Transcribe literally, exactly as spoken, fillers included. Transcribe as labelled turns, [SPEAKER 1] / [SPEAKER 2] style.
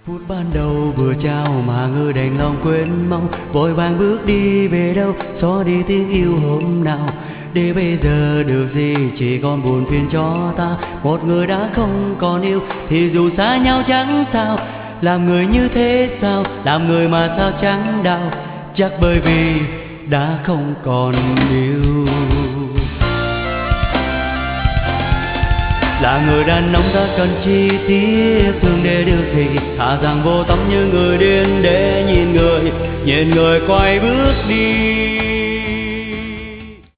[SPEAKER 1] Phút ban đầu vừa trao mà người đành lòng quên mau, vội vàng bước đi về đâu, xóa đi tiếng yêu hôm nào. Để bây giờ được gì, chỉ còn buồn phiền cho ta. Một người đã không còn yêu thì dù xa nhau chẳng sao. Làm người như thế sao, làm người mà sao chẳng đau. Chắc bởi vì đã không còn yêu. Là người đàn ông ta cần chi tiết thương để được gì, thà rằng vô tâm như người điên để nhìn người, nhìn người quay bước đi.